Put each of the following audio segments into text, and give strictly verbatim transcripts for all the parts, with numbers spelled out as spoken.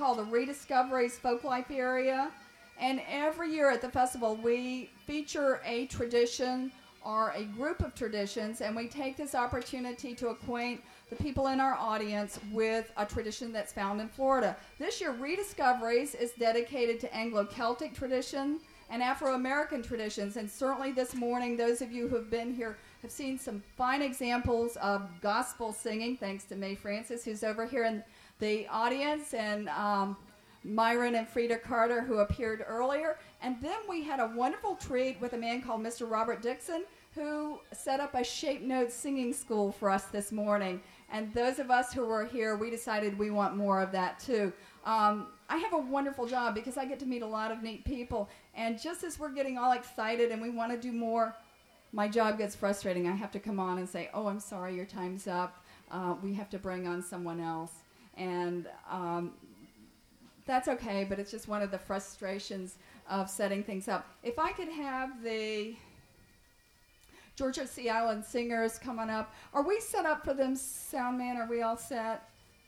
called the Rediscoveries Folklife Area. And every year at the festival, we feature a tradition or a group of traditions, and we take this opportunity to acquaint the people in our audience with a tradition that's found in Florida. This year, Rediscoveries is dedicated to Anglo-Celtic tradition and Afro-American traditions, and certainly this morning, those of you who have been here have seen some fine examples of gospel singing, thanks to Mae Francis, who's over here in the audience, and um, Myron and Frida Carter, who appeared earlier. And then we had a wonderful treat with a man called Mister Robert Dixon, who set up a Shape Notes singing school for us this morning. And those of us who were here, we decided we want more of that too. Um, I have a wonderful job because I get to meet a lot of neat people. And just as we're getting all excited and we want to do more, my job gets frustrating. I have to come on and say, oh, I'm sorry, your time's up. Uh, we have to bring on someone else. And um, that's okay, but it's just one of the frustrations of setting things up. If I could have the Georgia Sea Island Singers coming up. Are we set up for them, sound man? Are we all set?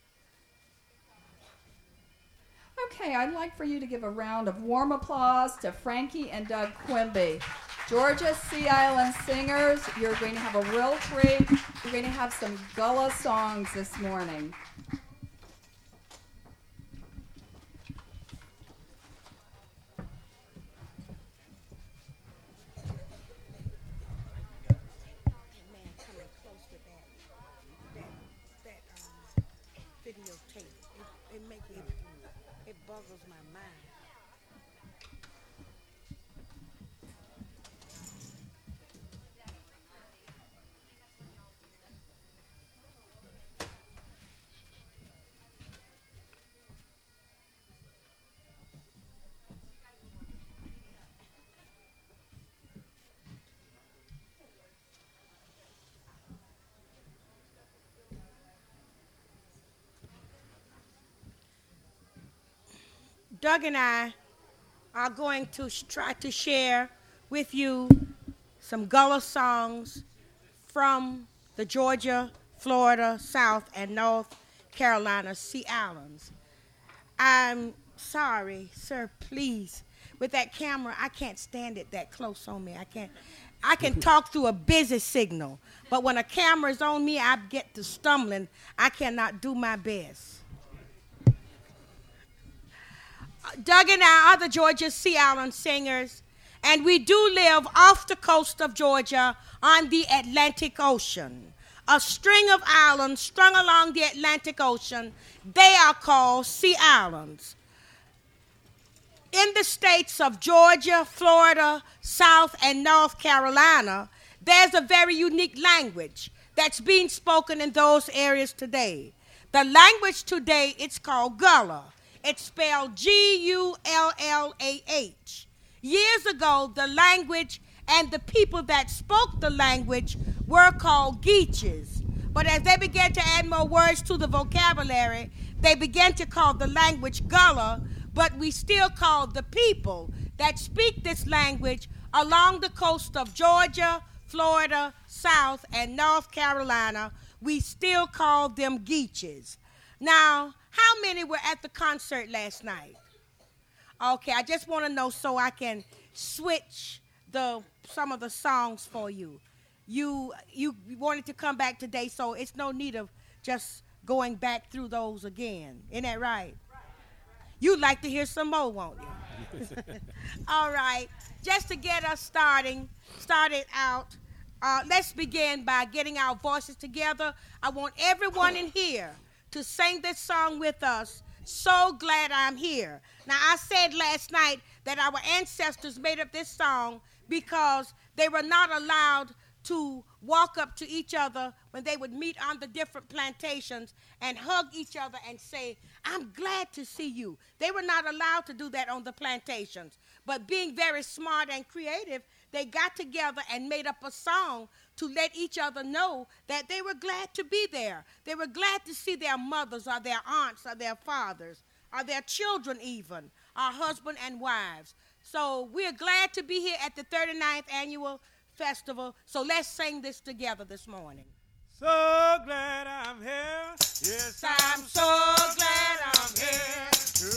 Okay, I'd like for you to give a round of warm applause to Frankie and Doug Quimby. Georgia Sea Island Singers, you're going to have a real treat. You're going to have some Gullah songs this morning. Doug and I are going to sh- try to share with you some Gullah songs from the Georgia, Florida, South, and North Carolina Sea Islands. I'm sorry, sir, please. With that camera, I can't stand it that close on me. I can't. I can talk through a busy signal, but when a camera is on me, I get to stumbling. I cannot do my best. Doug and I are the Georgia Sea Island Singers, and we do live off the coast of Georgia on the Atlantic Ocean. A string of islands strung along the Atlantic Ocean, they are called Sea Islands. In the states of Georgia, Florida, South, and North Carolina, there's a very unique language that's being spoken in those areas today. The language today, it's called Gullah. It's spelled G U L L A H. Years ago, the language and the people that spoke the language were called Geeches. But as they began to add more words to the vocabulary, they began to call the language Gullah, but we still call the people that speak this language along the coast of Georgia, Florida, South, and North Carolina, we still call them Geeches. Now, how many were at the concert last night? Okay, I just want to know so I can switch the some of the songs for you. You you wanted to come back today, so it's no need of just going back through those again. Isn't that right? You'd like to hear some more, won't you? All right, just to get us starting, started out, uh, let's begin by getting our voices together. I want everyone in here to sing this song with us, So Glad I'm Here. Now, I said last night that our ancestors made up this song because they were not allowed to walk up to each other when they would meet on the different plantations and hug each other and say, I'm glad to see you. They were not allowed to do that on the plantations. But being very smart and creative, they got together and made up a song to let each other know that they were glad to be there. They were glad to see their mothers or their aunts or their fathers or their children even, our husband and wives. So we're glad to be here at the thirty-ninth Annual Festival. So let's sing this together this morning. So glad I'm here. Yes, I'm so glad I'm here to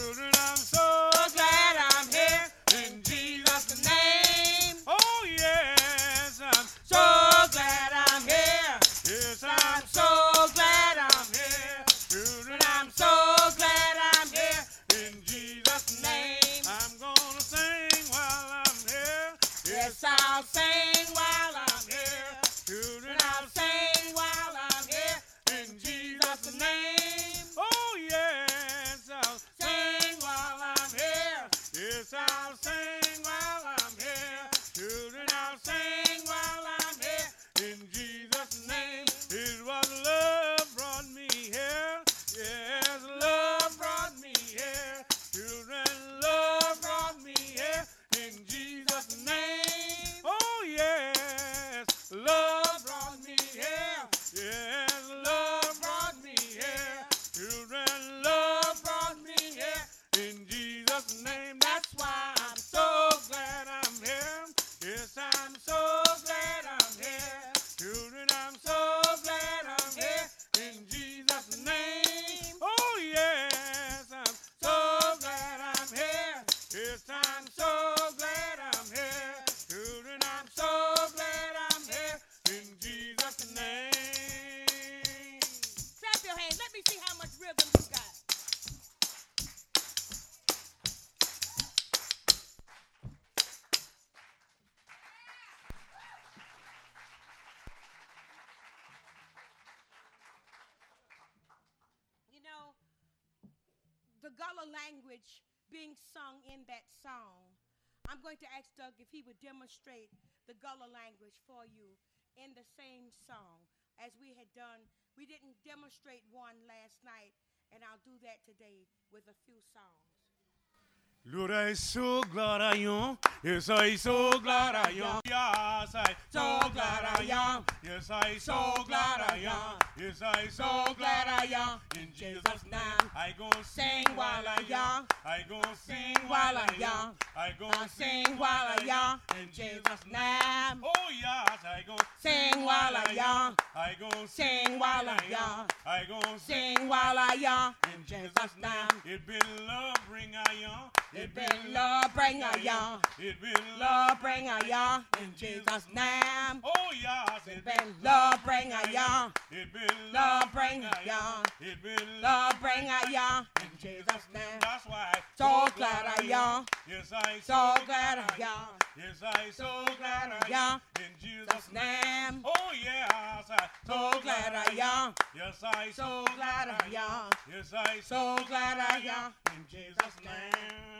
Gullah language being sung in that song, I'm going to ask Doug if he would demonstrate the Gullah language for you in the same song as we had done. We didn't demonstrate one last night, and I'll do that today with a few songs. Lord, I'm so glad I am. Yes, I'm so glad I am. Yes, I'm so glad I am. Yes, I'm so glad I am. Yes, I'm so glad I am. In Jesus' name, I go sing while I am. I go sing while I am. I go sing while I am. In Jesus' name. Oh yes, I go Sing while I am. I go Sing while I am. I go Sing while I am. in Jesus' name. It been love bring I am. It been love bring a young. It been Love bring a young. In Jesus' name. Oh yes, it Been love bring a young. It been Love bring a young. It been Love bring a young. In Jesus' name. That's why. So glad I am. Yes, I So glad I am. Yes, I so glad I am. In Jesus' Name. Oh yes, I So glad I am. Yes, I So glad I am. Yes, I So glad I am. in Jesus' name.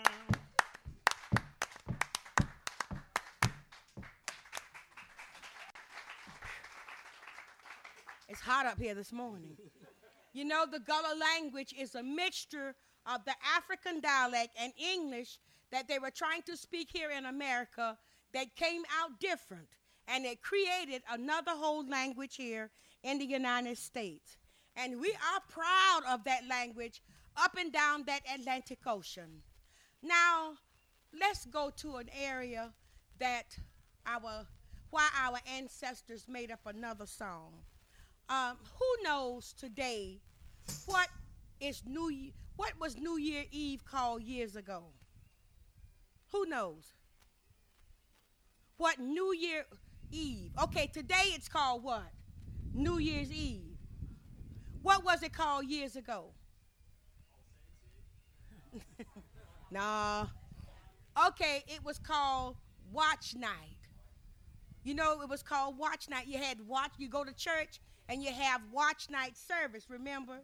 It's hot up here this morning. You know, the Gullah language is a mixture of the African dialect and English that they were trying to speak here in America that came out different. And it created another whole language here in the United States. And we are proud of that language up and down that Atlantic Ocean. Now, let's go to an area that our, why our ancestors made up another song. Um, who knows today what is New Year, what was New Year Eve called years ago? Who knows? What New Year Eve? Okay, today it's called what? New Year's Eve. What was it called years ago? Nah. Okay, it was called Watch Night. You know, it was called Watch Night. You had watch, you go to church and you have Watch Night service, remember?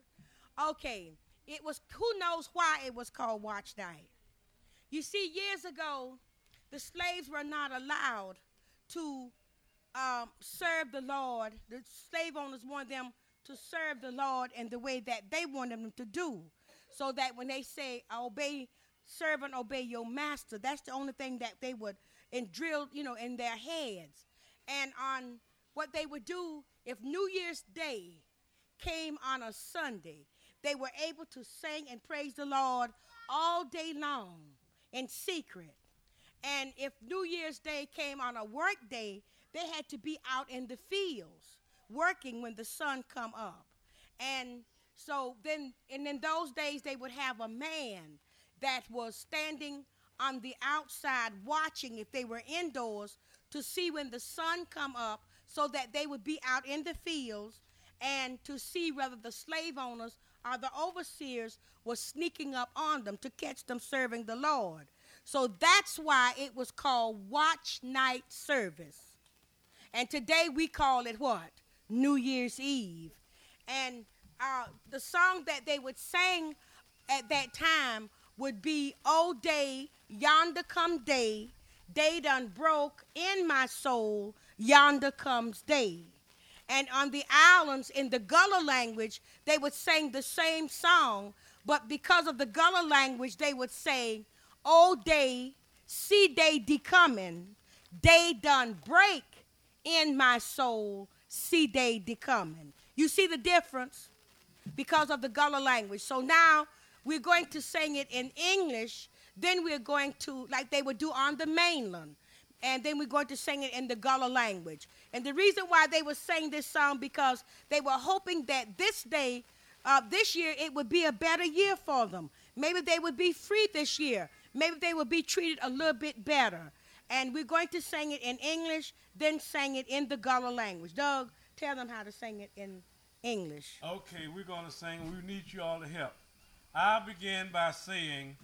Okay, it was, who knows why it was called Watch Night? You see, years ago, the slaves were not allowed to um, serve the Lord. The slave owners wanted them to serve the Lord in the way that they wanted them to do. So that when they say, obey, servant, obey your master, that's the only thing that they would and drill, you know, in their heads. And on what they would do, if New Year's Day came on a Sunday, they were able to sing and praise the Lord all day long in secret. And if New Year's Day came on a work day, they had to be out in the fields working when the sun come up. And so then, and in those days, they would have a man that was standing on the outside watching if they were indoors to see when the sun come up so that they would be out in the fields and to see whether the slave owners or the overseers were sneaking up on them to catch them serving the Lord. So that's why it was called Watch Night Service. And today we call it what? New Year's Eve. And uh, the song that they would sing at that time would be, "Oh day, yonder come day, day done broke in my soul, yonder comes day." And on the islands in the Gullah language, they would sing the same song, but because of the Gullah language, they would say, "Oh day, see day de coming, day done break in my soul, see day de coming." You see the difference because of the Gullah language. So now we're going to sing it in English, then we're going to, like they would do on the mainland, and then we're going to sing it in the Gullah language. And the reason why they were saying this song, because they were hoping that this day, uh, this year, it would be a better year for them. Maybe they would be free this year. Maybe they would be treated a little bit better. And we're going to sing it in English, then sing it in the Gullah language. Doug, tell them how to sing it in English. Okay, we're going to sing. We need you all to help. I'll begin by saying,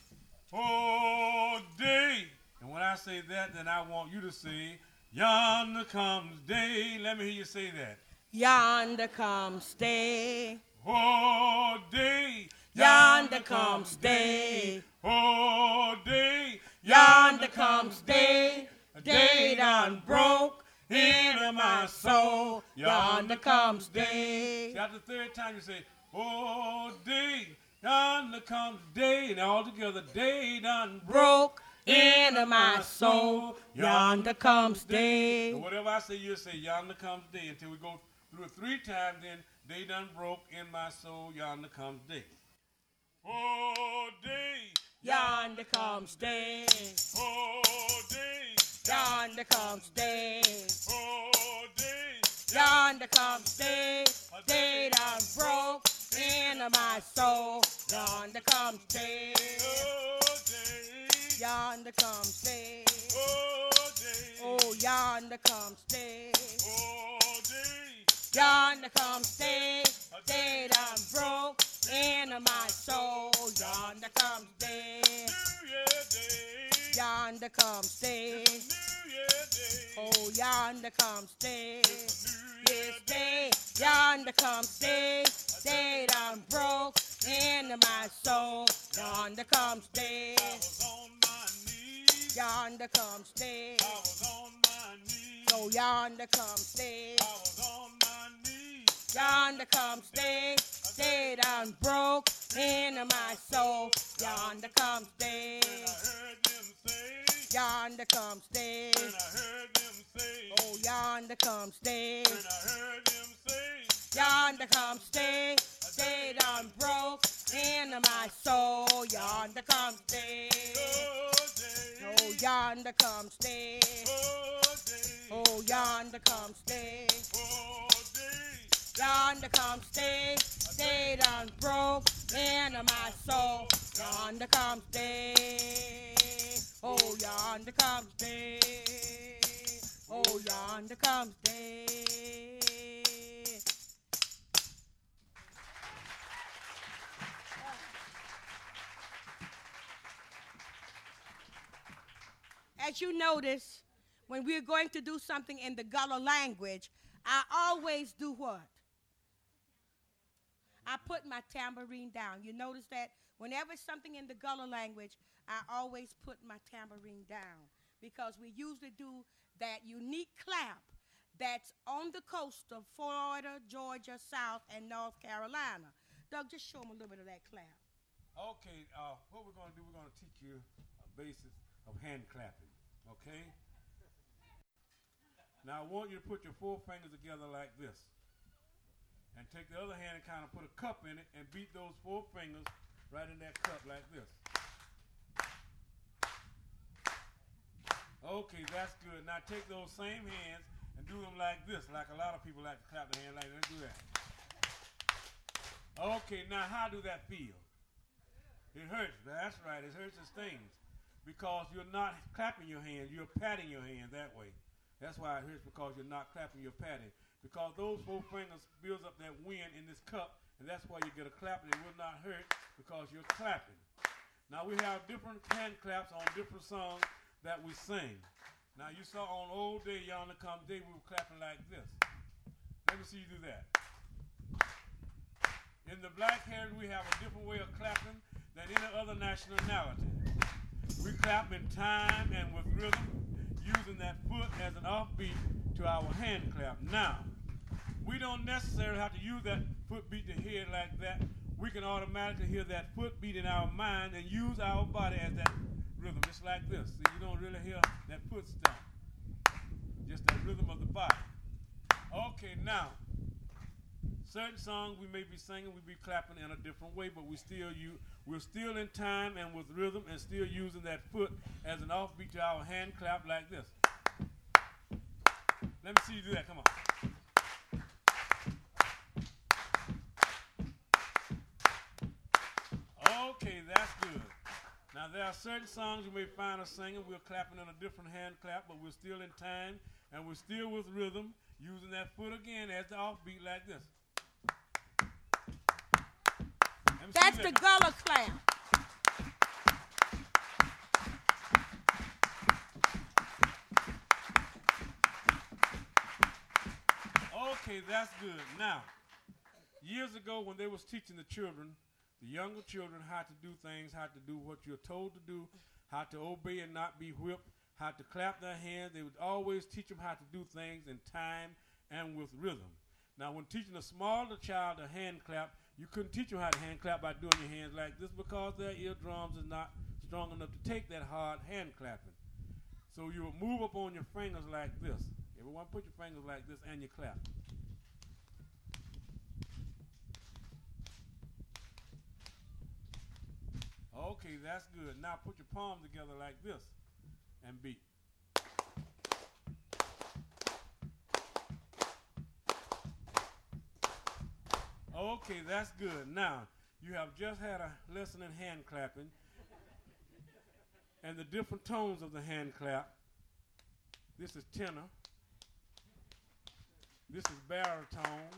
"Oh, day." And when I say that, then I want you to say, "Yonder comes day." Let me hear you say that. Yonder comes day. Oh, day. Yonder comes day. Oh, day. Yonder comes day. Day done broke into my soul. Yonder comes day. See, after the third time you say, oh, day. Yonder comes day. And all together, day done broke into my soul. Yonder comes day. And whatever I say, you say, yonder comes day. Until we go through it three times, then day done broke in my soul. Yonder comes day. Oh, day. Yonder comes day. Oh, day. Yonder comes day. Oh, day. Yonder comes day. Day done broke into my soul. Yonder comes day. Oh, day. Yonder comes day. Oh, day. Oh, yonder comes day. Oh, day. Yonder comes day. Day done broke into my soul. Yonder comes day. New Year day. Yonder comes day. New Year day. Oh, yonder comes day. New Year This day, yonder comes day. Day done broke into my soul. Yonder comes day. I was on my knees. Yonder comes day. I was on my knees. So yonder comes day. I was on my knees. Yonder comes day. Day done broke into my soul. Yonder comes day. When I heard them say. Yonder comes day. When I heard them say. Oh, yonder comes day. When I heard them say. Yonder comes day. Day done broke into my soul. Yonder comes day. Oh, day. Oh, yonder comes day. Oh, day. Oh, yonder comes day. Oh, day. Yonder comes day. Day done broke into my soul. Yonder comes day. Oh, yonder comes day. Oh, yonder comes day. As you notice, when we're going to do something in the Gullah language, I always do what? I put my tambourine down. You notice that whenever it's something in the Gullah language, I always put my tambourine down because we usually do that unique clap that's on the coast of Florida, Georgia, South, and North Carolina. Doug, just show them a little bit of that clap. Okay, uh, what we're going to do, we're going to teach you a basis of hand clapping, okay? Now, I want you to put your four fingers together like this. And take the other hand and kind of put a cup in it and beat those four fingers right in that cup like this. Okay, that's good. Now take those same hands and do them like this, like a lot of people like to clap their hands like that. Do that. Okay, now how do that feel? It hurts. That's right. It hurts and stings because you're not clapping your hands. You're patting your hand that way. That's why it hurts, because you're not clapping, you're patting. Because those four fingers builds up that wind in this cup, and that's why you get a clap, and it will not hurt because you're clapping. Now we have different hand claps on different songs that we sing. Now you saw on Old Day, Yonder Come Day, we were clapping like this. Let me see you do that. In the Black Heritage, we have a different way of clapping than any other nationality. We clap in time and with rhythm, using that foot as an offbeat to our hand clap. Now, we don't necessarily have to use that foot beat to hear it like that. We can automatically hear that foot beat in our mind and use our body as that rhythm, just like this. See, you don't really hear that foot stomp, just that rhythm of the body. Okay, now, certain songs we may be singing, we be clapping in a different way, but we still use, we're still in time and with rhythm and still using that foot as an offbeat to our hand clap like this. Let me see you do that. Come on. Okay, that's good. Now, there are certain songs you may find us singing. We're clapping in a different hand clap, but we're still in time, and we're still with rhythm, using that foot again as the offbeat like this. That's the Gullah clap. Okay, that's good. Now, years ago when they was teaching the children the younger children how to do things, how to do what you're told to do, how to obey and not be whipped, how to clap their hands. They would always teach them how to do things in time and with rhythm. Now, when teaching a smaller child a hand clap, you couldn't teach them how to hand clap by doing your hands like this because their eardrums are not strong enough to take that hard hand clapping. So you would move up on your fingers like this. Everyone put your fingers like this and you clap. Okay, that's good. Now put your palms together like this and beat. Okay, that's good. Now, you have just had a lesson in hand clapping and the different tones of the hand clap. This is tenor. This is baritone.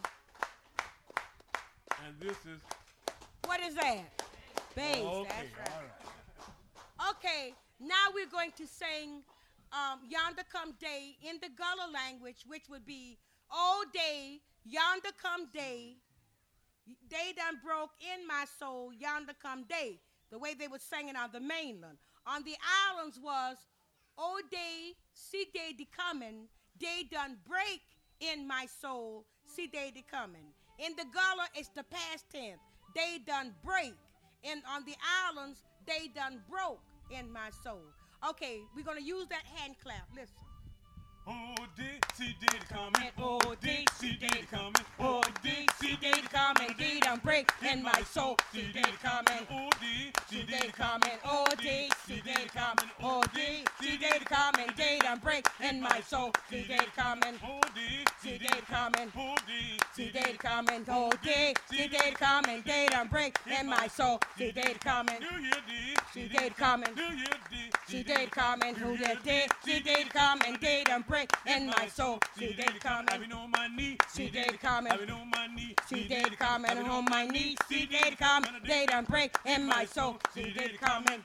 And this is... What is that? Bass. Okay, That's right. all right. Okay, now we're going to sing um, Yonder Come Day in the Gullah language, which would be, oh day, yonder come day, day done broke in my soul, yonder come day, the way they were singing on the mainland. On the islands was, oh day, see day de coming, day done break in my soul, see day de coming. In the Gullah, it's the past tense, day done break. And on the islands, they done broke in my soul. Okay, we're going to use that hand clap. Listen. Oh, did see did coming. Oh, did see did coming. Oh, did see did coming. They done break in my soul. See did coming. Oh, did See did coming. Oh, did see did coming. Oh, did see did coming. They done break in my soul. See did coming. Oh, did See did coming. Oh, did See did coming. Oh, did see did coming. They done break in my soul. See did coming. Do you did? See did coming. Do you did? See did coming. Who did did? See did coming. They done break in my soul. See did I've coming. been on my knee. See did coming. I've been on my knee. See did coming on my knees. See did coming. They done break in my soul. See did coming.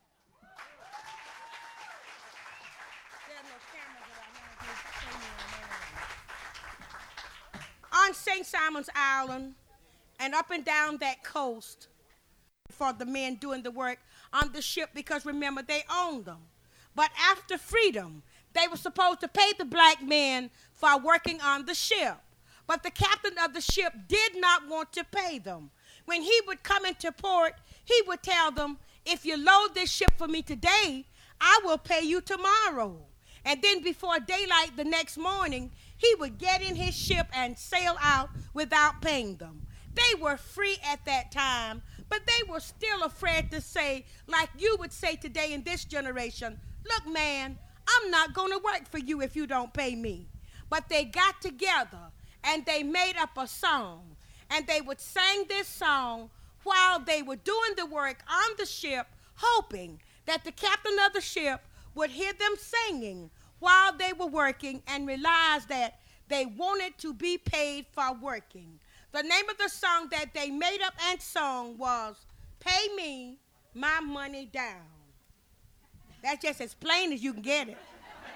On Saint Simon's Island and up and down that coast for the men doing the work on the ship, because remember, they owned them. But after freedom, they were supposed to pay the black men for working on the ship. But the captain of the ship did not want to pay them. When he would come into port, he would tell them, if you load this ship for me today, I will pay you tomorrow. And then before daylight the next morning, he would get in his ship and sail out without paying them. They were free at that time, but they were still afraid to say, like you would say today in this generation, look, man, I'm not going to work for you if you don't pay me. But they got together and they made up a song, and they would sing this song while they were doing the work on the ship, hoping that the captain of the ship would hear them singing while they were working and realize that they wanted to be paid for working. The name of the song that they made up and sung was Pay Me My Money Down. That's just as plain as you can get it.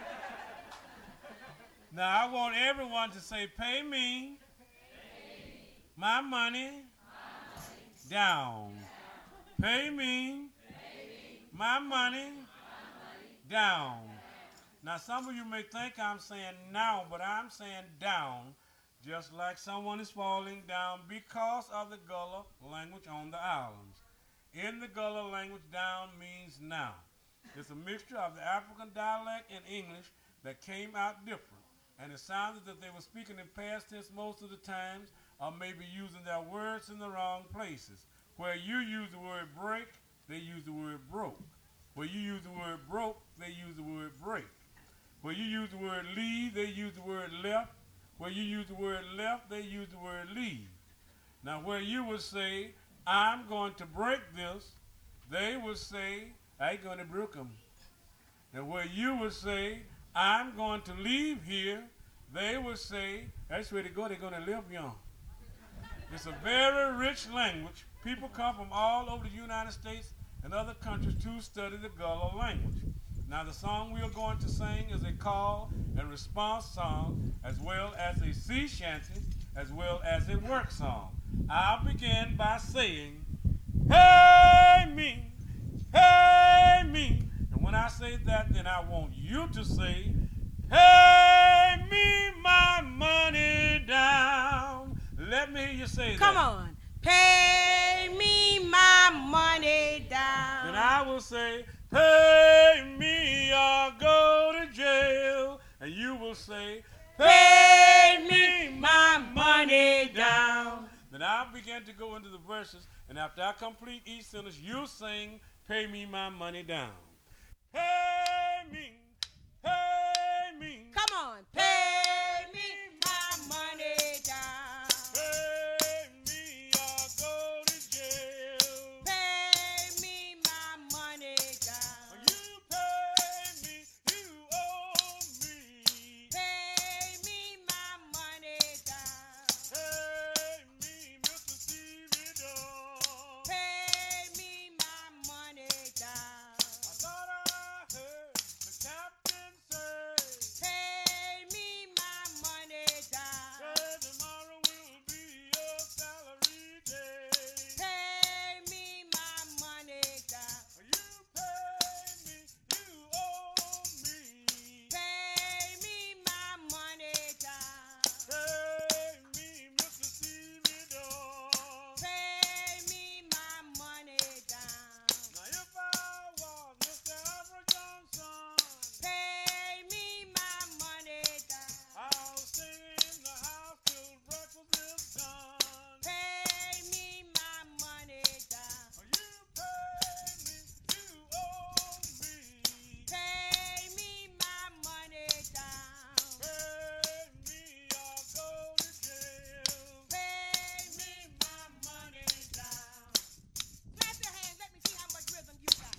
Now I want everyone to say, pay me, pay me. My, money. my money down. Pay me, pay me. My, money. my money down. Now some of you may think I'm saying now, but I'm saying down, just like someone is falling down because of the Gullah language on the islands. In the Gullah language, down means now. It's a mixture of the African dialect and English that came out different. And it sounded that they were speaking in past tense most of the times, or maybe using their words in the wrong places. Where you use the word break, they use the word broke. Where you use the word broke, they use the word break. Where you use the word leave, they use the word left. Where you use the word left, they use the word leave. Now where you would say, I'm going to break this, they would say, I ain't going to break them. And where you would say, I'm going to leave here, they would say, that's where they go, they're going to live young. It's a very rich language. People come from all over the United States and other countries to study the Gullah language. Now the song we are going to sing is a call and response song, as well as a sea shanty, as well as a work song. I'll begin by saying, pay me, pay me. And when I say that, then I want you to say, pay me my money down. Let me hear you say Come that. Come on. Pay me my money down. Then I will say, pay me or go to jail. And you will say, pay me my money down. Then I'll begin to go into the verses, and after I complete each sentence, you sing, pay me my money down. Pay me, pay me. Come on. Pay me my money down. Pay me or go to jail. Pay me my money down. You pay me, you owe me. Pay me my money down. Pay me, Mister Stevie Dawn. Pay me my money down. I thought I heard the captain say, Pay me my money down. say tomorrow will be your salary day. Pay me my money down. You pay me, you owe me. Pay me my money down. Pay me, Mister Stevie Dawn. Pay me my money down. Now if I was Mister Alfred Johnson, Pay me my money down. I'll stay in the house till breakfast is done. Pay me my money down. You pay me, you owe me. Pay me my money down. Pay me or go to jail. Pay me my money down. Clap your hands. Let me see how much rhythm you got.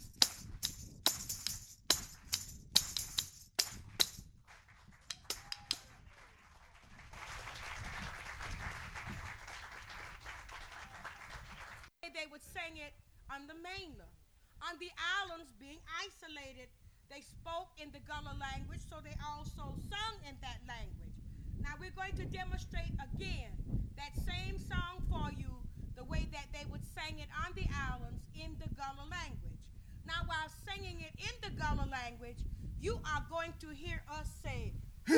They would sing it on the mainland. On the islands being isolated, they spoke in the Gullah language, so they also sung in that language. Now we're going to demonstrate again that same song for you, the way that they would sing it on the islands in the Gullah language. Now while singing it in the Gullah language, you are going to hear us say,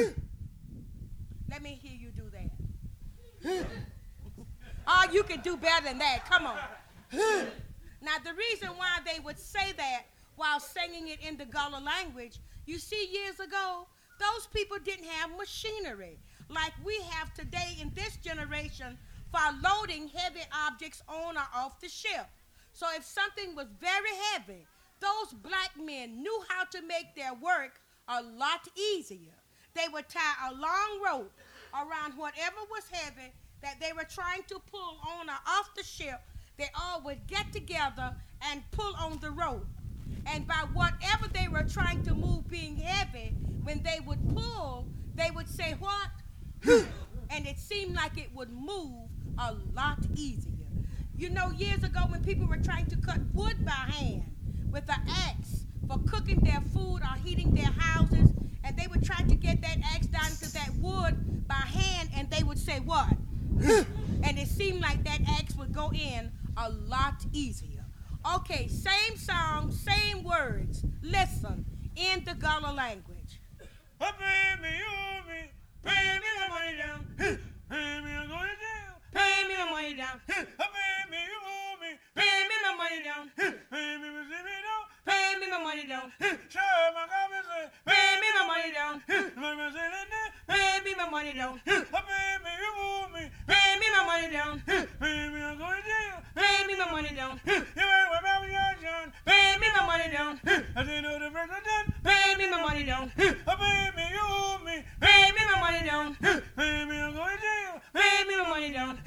let me hear you do that. Oh, you can do better than that. Come on. Now, the reason why they would say that while singing it in the Gullah language, you see, years ago, those people didn't have machinery like we have today in this generation for loading heavy objects on or off the ship. So if something was very heavy, those black men knew how to make their work a lot easier. They would tie a long rope around whatever was heavy that they were trying to pull on or off the ship. They all would get together and pull on the rope. And by whatever they were trying to move being heavy, when they would pull, they would say, what? And it seemed like it would move a lot easier. You know, years ago when people were trying to cut wood by hand with an axe for cooking their food or heating their houses, and they would try to get that axe down to that wood by hand, and they would say, what? And it seemed like that axe would go in a lot easier. Okay, same song, same words. Listen, in the Gullah language. Pay me, you owe me. Pay me my money down. Pay me, I'm going to jail. Pay me my money down. Pay me, you owe me. Pay me my money down. Pay me, Mister Stevie Dawn. Pay me my money down. Sure, my God, say, Pay me my money down. let me say that. Pay me my money down. Pay me, you owe me. Pay me my money down. Pay me, I'm going to jail. Pay me my money down. You ain't with Bobby Johnson. Pay me my money down. I didn't know the president. Pay me my money down. Pay me, you owe me. Pay me my money down. Pay me, I'm going to jail. Pay me my money down.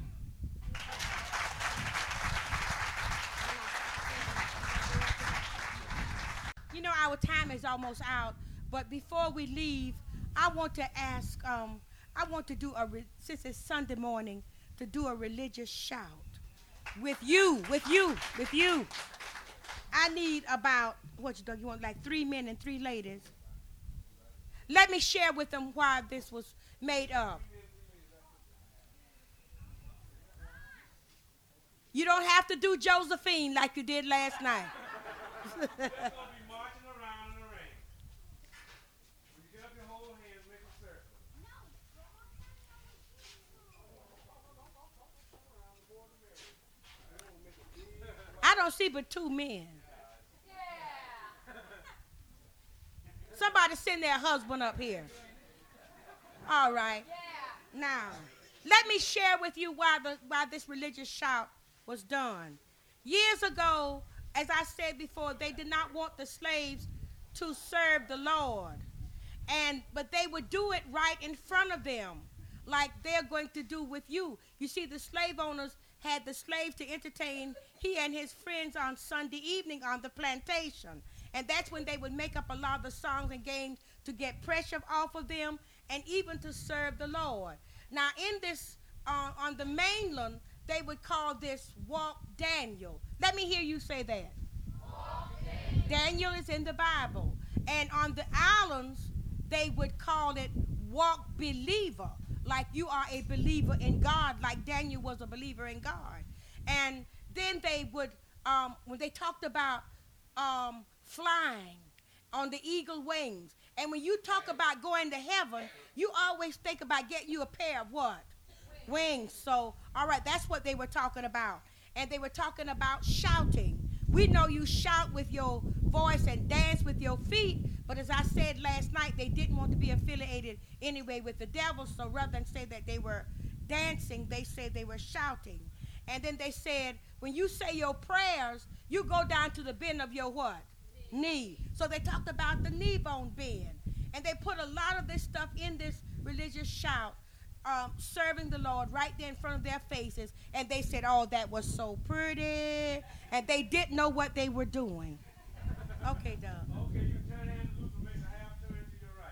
You know, our time is almost out, but before we leave, I want to ask, um, I want to do a, re- since it's Sunday morning, to do a religious shout. With you, with you, with you. I need about, what you, do, you want, like three men and three ladies. Let me share with them why this was made up. You don't have to do Josephine like you did last night. That's going to be marching around in the rain. When you get up your whole hands, make a circle. I don't see but two men. Somebody send their husband up here. All right. Now, let me share with you why the why this religious shout was done. Years ago, as I said before, they did not want the slaves to serve the Lord. And but they would do it right in front of them, like they're going to do with you. You see, the slave owners had the slaves to entertain he and his friends on Sunday evening on the plantation. And that's when they would make up a lot of the songs and games to get pressure off of them and even to serve the Lord. Now, in this, uh, on the mainland, they would call this Walk Daniel. Let me hear you say that. Walk Daniel. Daniel is in the Bible. And on the islands, they would call it Walk Believer, like you are a believer in God, like Daniel was a believer in God. And then they would, um, when they talked about um, flying on the eagle wings, and when you talk about going to heaven, you always think about getting you a pair of what? Wings. So, all right, that's what they were talking about. And they were talking about shouting. We know you shout with your voice and dance with your feet, but as I said last night, they didn't want to be affiliated anyway with the devil, so rather than say that they were dancing, they said they were shouting. And then they said, when you say your prayers, you go down to the bend of your what? Knee. So they talked about the knee bone bend. And they put a lot of this stuff in this religious shout, um, serving the Lord right there in front of their faces. And they said, oh, that was so pretty. And they didn't know what they were doing. Okay, Doug. Okay, you turn hands loose and make a half turn to your right.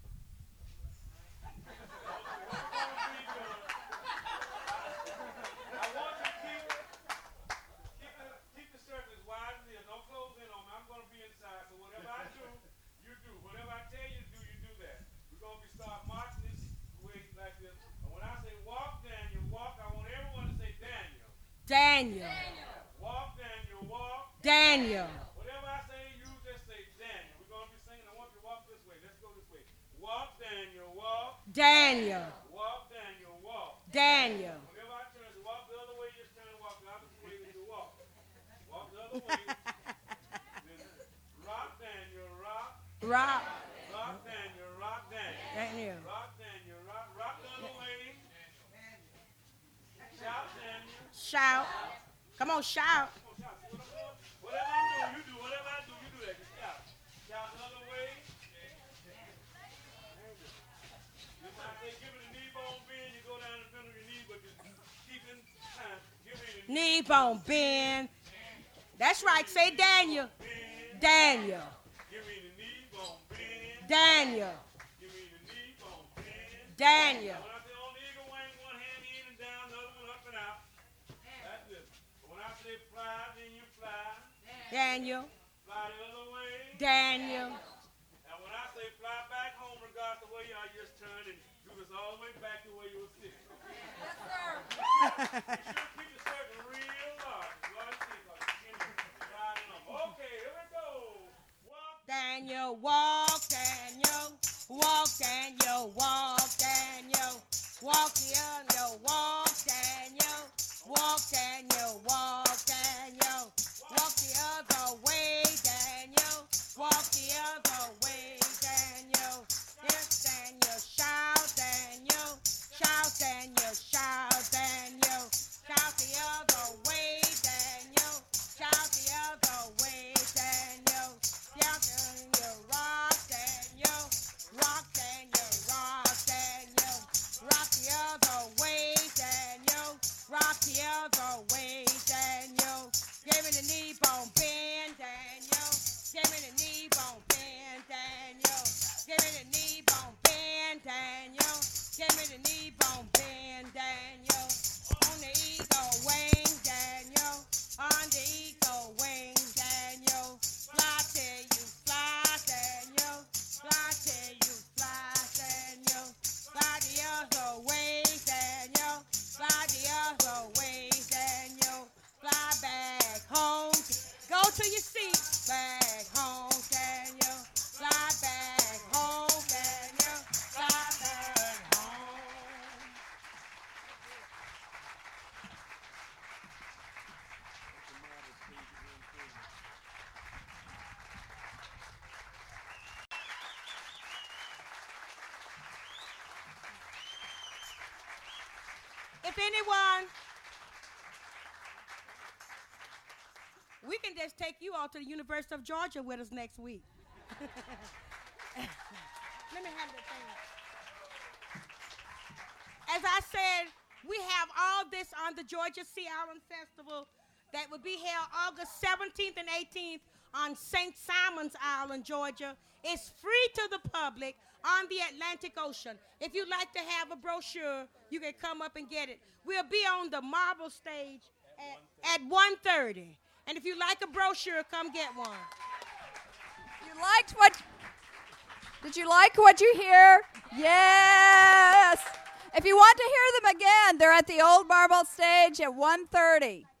I want you to keep, keep, the, keep the circle as wide as it is. Don't close in on me. I'm going to be inside. So whatever I do, you do. Whatever I tell you to do, you do that. We're going to be start marching this way like this. And when I say walk, Daniel, walk, I want everyone to say Daniel. Daniel. Daniel. Walk, Daniel, walk. Daniel. Whatever I say, you just say Daniel. We're going to be singing. I want you to walk this way. Let's go this way. Walk, Daniel, walk. Daniel. Walk, Daniel, walk. Daniel. Whenever I turn, so walk the other way, just turn and walk the opposite way that you walk. Walk the other way. Rock, Daniel, rock. Rock. Rock, Daniel, rock, Daniel. Daniel. Rock, Daniel, rock. Rock the other way. Shout, Daniel. Shout. Come on, shout. Come on, shout. See what I'm doing? Whatever I'm doing, you do. Whatever I do, you do that. Just shout. Shout the other way. Just I say, give it a knee bone bend. You go down in front of your knee, but just keep in time. Give it a Knee bone bend. That's right. Say Daniel. bend. Daniel. Give me the knee bone bend. Daniel. Give me the knee bone bend. Daniel. When I say on the eagle wing, one hand in and down, the other one up and out. That's it. But when I say fly, then you fly. Daniel. Fly the other way. Daniel. And when I say fly back home, regardless of where you are, you just turn and do this all the way back to where you were sitting. Yes, sir. You should keep the circle real large. You ought to see it, 'cause you can't just ride it on. Okay, here we go. Walk. Daniel, walk, Daniel. Walk, Daniel, walk, Daniel. Walk, Daniel, walk, Daniel. Walk, Daniel, walk, Daniel. Walk the other way, Daniel. Walk the other way, Daniel. Yes, Daniel, shout, Daniel. Shout, Daniel, shout, Daniel. Shout the other way, Daniel. Shout the other way, Daniel. Shout, Daniel, rock, Daniel. Rock, Daniel, rock, Daniel. Rock the other way, Daniel. back home, can you? Slide back home, can you? Slide back home. If anyone, we can just take you all to the University of Georgia with us next week. Let me have the thing. As I said, we have all this on the Georgia Sea Island Festival that will be held August seventeenth and eighteenth on Saint Simon's Island, Georgia. It's free to the public on the Atlantic Ocean. If you'd like to have a brochure, you can come up and get it. We'll be on the marble stage at, at one thirty. And if you like a brochure, come get one. You liked what? Did you like what you hear? Yes. If you want to hear them again, they're at the old marble stage at one thirty.